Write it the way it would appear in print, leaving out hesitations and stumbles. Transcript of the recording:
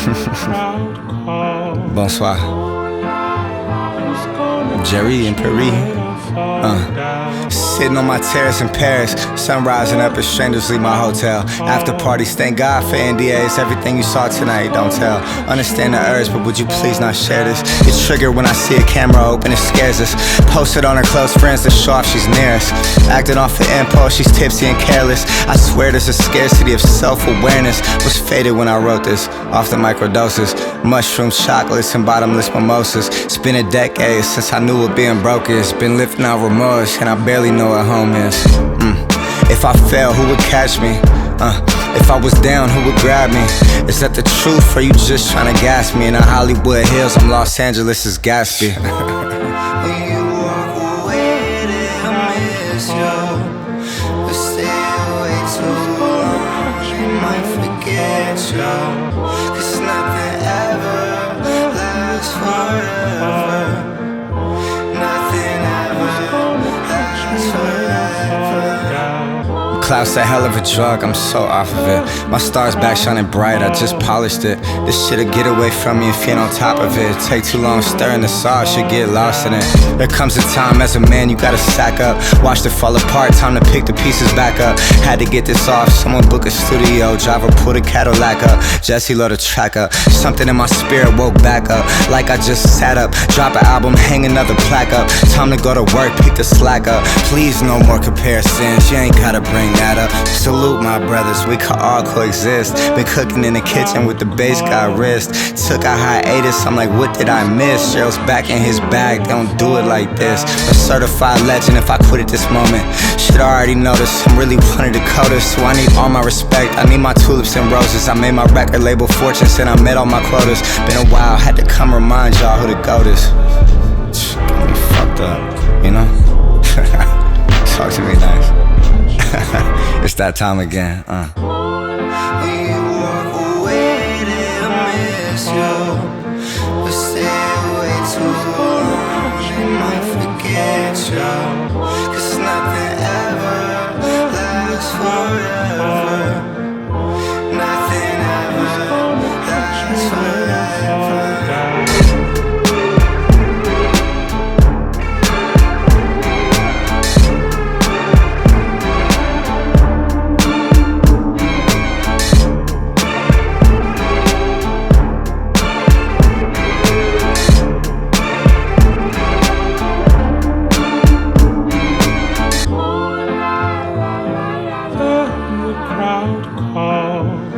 Bonsoir. Jerry and Paris. Sitting on my terrace in Paris, sun rising up as strangers leave my hotel. After parties, thank God for NDAs. Everything you saw tonight, don't tell. Understand the urge, but would you please not share this? It's triggered when I see a camera open, it scares us. Posted on her close friends to show off she's near us. Acting off an impulse, she's tipsy and careless. I swear there's a scarcity of self-awareness. Was faded when I wrote this, off the microdoses. Mushrooms, chocolates, and bottomless mimosas. It's been a decade since I knew what being broke is. Been lifting out remorse, and I barely know what home is. If I fell, who would catch me? If I was down, who would grab me? Is that the truth, or you just trying to gas me? In the Hollywood Hills, I'm Los Angeles' Gatsby. When you walk away, I miss you. But stay away too long, you might forget you. 'Cause nothing ever lasts forever. Nothing ever lasts forever. Cloud's a hell of a drug, I'm so off of it. My star's back shining bright, I just polished it. This shit'll get away from me if you ain't on top of it. Take too long stirring the sauce, you get lost in it. There comes a time as a man you gotta sack up. Watch it fall apart, time to pick the pieces back up. Had to get this off, someone book a studio. Driver pull the Cadillac up, Jesse load the track up. Something in my spirit woke back up, like I just sat up. Drop an album, hang another plaque up. Time to go to work, pick the slack up. Please no more comparisons, you ain't gotta bring that up. Salute my brothers, we can all coexist. Been cooking in the kitchen with the bass got wrist. Took a hiatus, I'm like, what did I miss? Cheryl's back in his bag, don't do it like this. A certified legend if I quit at this moment. Shit I already noticed, I'm really one of the coldest. So I need all my respect, I need my tulips and roses. I made my record label fortune, said I met all my quotas. Been a while, had to come remind y'all who the GOAT is. Got me fucked up, you know? Talk to me nice. It's that time again. When you walk away, I miss you. But stay away too long, you might forget you. 'Cause nothing ever lasts forever. Nothing ever lasts forever. The crowd calls.